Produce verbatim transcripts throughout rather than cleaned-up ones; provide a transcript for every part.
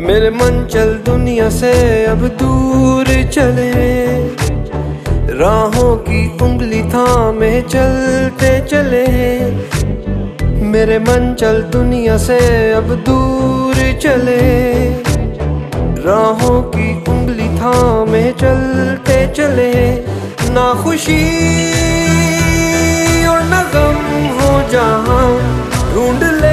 मेरे मन चल दुनिया से अब दूर चले, राहों की उंगली थामे चलते चले। मेरे मन चल दुनिया से अब दूर चले, राहों की उंगली थामे चलते चले। ना खुशी और ना गम हो जहां, ढूंढ ले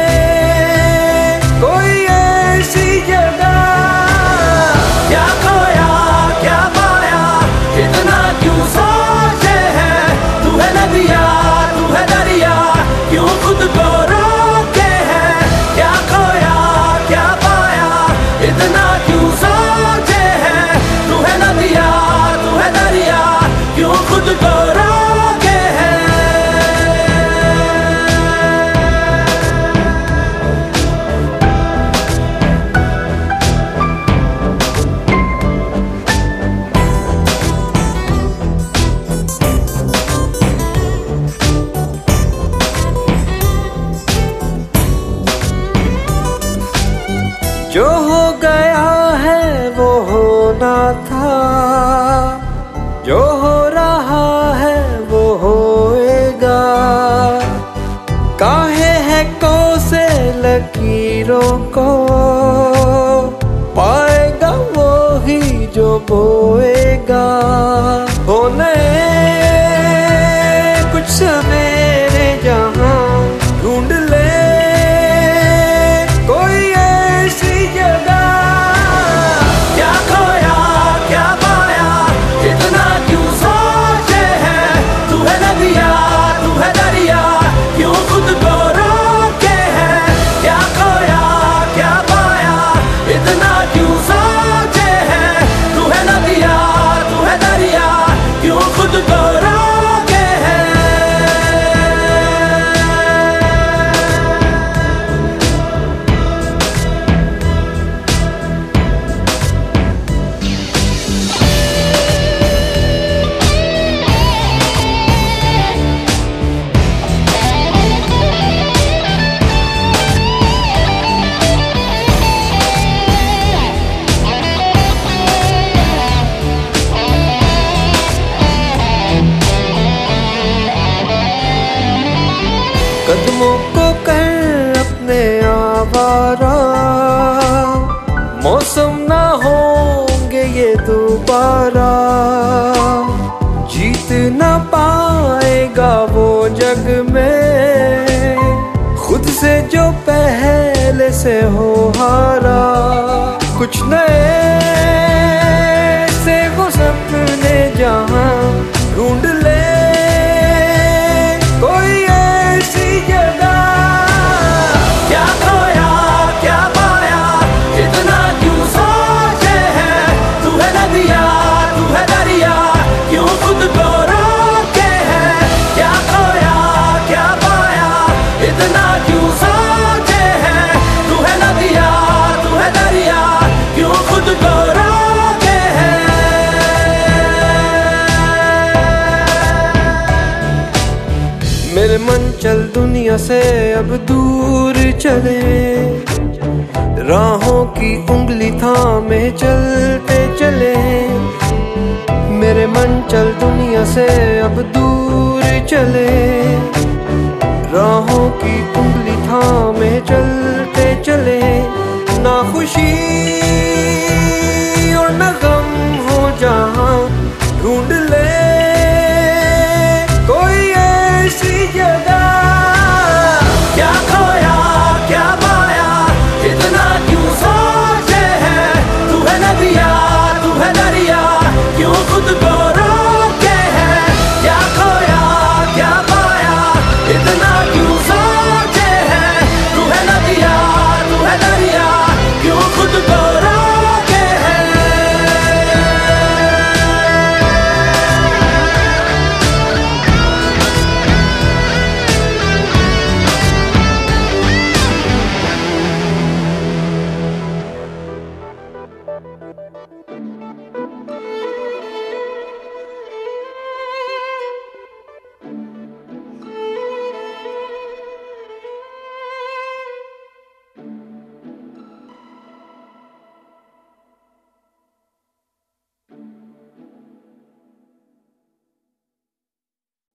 कोई ऐसी जगह। क्या खोया क्या पाया, इतना क्यों सोचे है। तू है नदिया तू है दरिया, क्यों खुद को रोके है। क्या खोया क्या पाया, इतना क्यों सोचे है। तू है नदिया तू है दरिया, क्यों खुद को रोके है। जो हो गया है वो होना था, जो हो रहा है वो होएगा। काहे है कोसे लकीरों को, पाएगा वो ही जो बोएगा। होने कुछ सवेरे जहां, ढूंढ ले कोई ऐसी जगह। क्या खोया क्या पाया, इतना क्यों सोचे है। तू है नदिया तू है दरिया, क्यों खुद को रोके है। क्या खोया क्या पाया, इतना क्यों सोचे है। तू है नदिया तू है दरिया, क्यों खुद को रोके है। कदमों को कर अपने आवारा, मौसम ना होंगे ये दोबारा। जीत ना पाएगा वो जग में, खुद से जो पहले से हो हारा। कुछ नए से वो सपने जहां, ढूंढ ले कोई ऐसी जगह। क्या खोया क्या पाया, इतना क्यों सोचे है। तू है नदिया तू है दरिया, क्यों खुद को रोके है। क्या खोया क्या पाया, इतना क्यों सोचे है। तू है नदिया तू है दरिया, क्यों खुद को रोके है। मेरे मन चल दुनिया से अब दूर चले, राहों की उंगली थामे चलते चले। मेरे मन चल दुनिया से अब दूर चले, राहों की उंगली थामे चलते चले। ना खुशी